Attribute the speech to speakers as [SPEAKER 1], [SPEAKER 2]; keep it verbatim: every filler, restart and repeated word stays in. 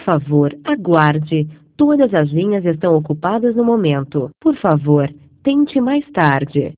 [SPEAKER 1] favor, aguarde. Todas as linhas estão ocupadas no momento. Por favor, tente mais tarde.